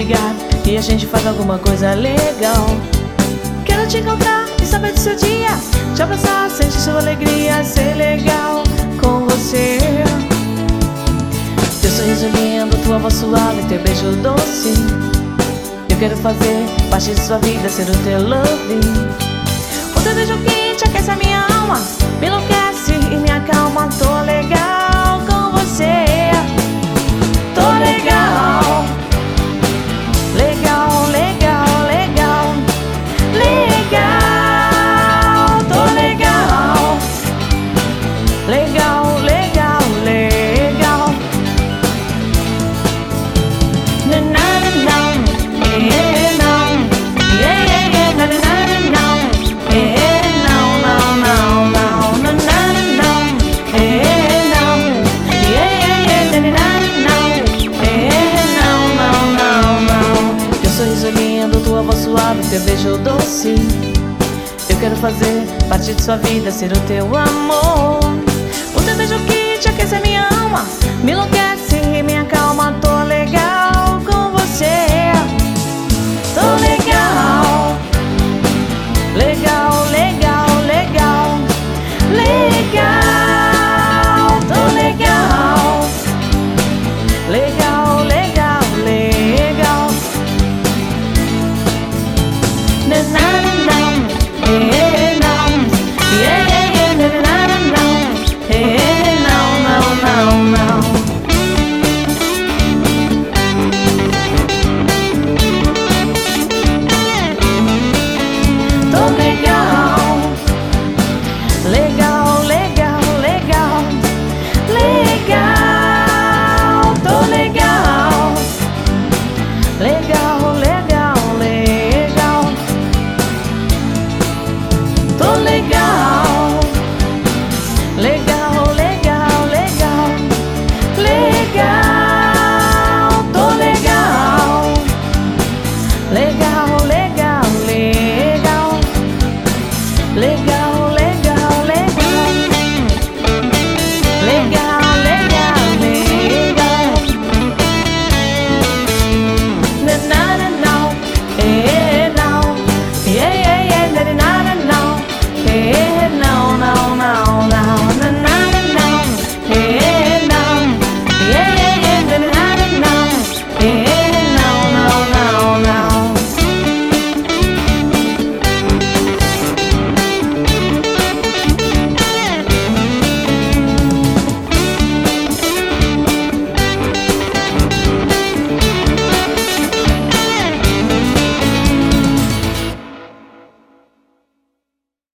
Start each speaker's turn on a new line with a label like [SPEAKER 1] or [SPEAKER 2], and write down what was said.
[SPEAKER 1] ligar e a gente faz alguma coisa legal. Quero te encontrar e saber do seu dia, te abraçar, sentir sua alegria, ser legal com você. Teu sorriso lindo, tua voz suave, teu beijo doce. Eu quero fazer parte de sua vida, ser o teu loving. O teu beijo quente aquece a minha alma, me enlouquece e me acalma. Tô legal com você. Tô legal. Legal, legal, legal. Legal. Tô legal. Legal, legal, legal. Na na na, yeah, não. Yeah, yeah, yeah, na na na, yeah, não, não, não, não. Na na na, yeah, não. Yeah, yeah, yeah, na na na, yeah, não, não, não, não. Teu sorriso lindo, tua voz suave, teu beijo doce. Eu quero fazer parte de sua vida, ser o teu amor. O teu beijo quente aquece a minha alma, me enlouquece e me acalma. Tô legal com você. Tô legal. Legal, legal, legal. Legal. Tô legal. Legal, legal, legal. Na na na, yeah, não. Yeah, yeah, yeah, na na na, yeah, não, não, não, não. Tô legal. Legal, legal, legal. Legal. Tô legal. Legal.